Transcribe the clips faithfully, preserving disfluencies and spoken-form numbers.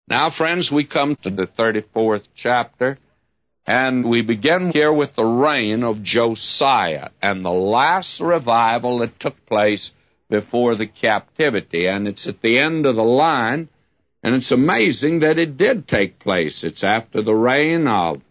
Now, friends, we come to the thirty-fourth chapter, and we begin here with the reign of Josiah and the last revival that took place before the captivity. And it's at the end of the line, and it's amazing that it did take place. It's after the reign of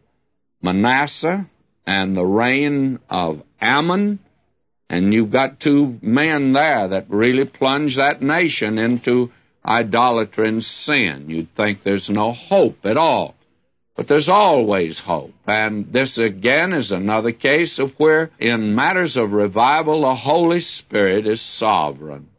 Manasseh and the reign of Ammon, and you've got two men there that really plunged that nation into idolatry and sin. You'd think there's no hope at all. But there's always hope. And this again is another case of where in matters of revival the Holy Spirit is sovereign.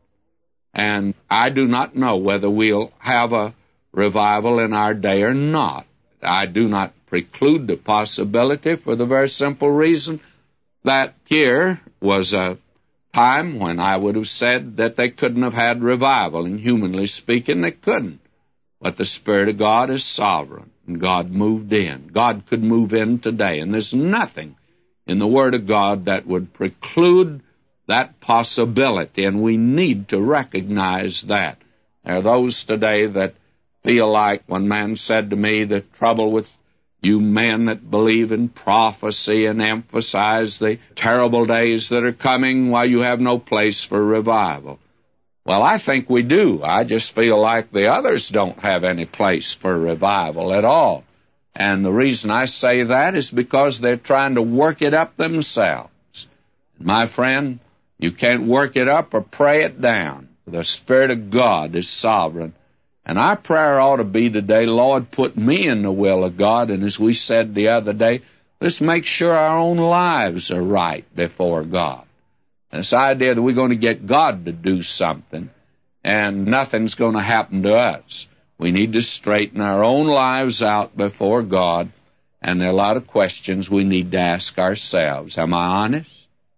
And I do not know whether we'll have a revival in our day or not. I do not preclude the possibility for the very simple reason that here was a time when I would have said that they couldn't have had revival, and humanly speaking, they couldn't. But the Spirit of God is sovereign, and God moved in. God could move in today, and there's nothing in the Word of God that would preclude that possibility, and we need to recognize that. There are those today that feel like, one man said to me, the trouble with you men that believe in prophecy and emphasize the terrible days that are coming while you have no place for revival. Well, I think we do. I just feel like the others don't have any place for revival at all. And the reason I say that is because they're trying to work it up themselves. My friend, you can't work it up or pray it down. The Spirit of God is sovereign. And our prayer ought to be today, Lord, put me in the will of God. And as we said the other day, let's make sure our own lives are right before God. This idea that we're going to get God to do something and nothing's going to happen to us. We need to straighten our own lives out before God, and there are a lot of questions we need to ask ourselves. Am I honest?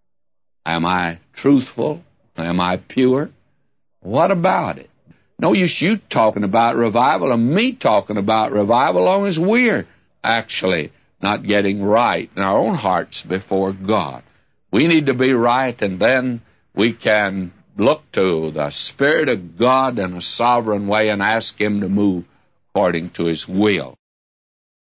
Am I truthful? Am I pure? What about it? No use you talking about revival and me talking about revival, long as we're actually not getting right in our own hearts before God. We need to be right, and then we can look to the Spirit of God in a sovereign way and ask Him to move according to His will.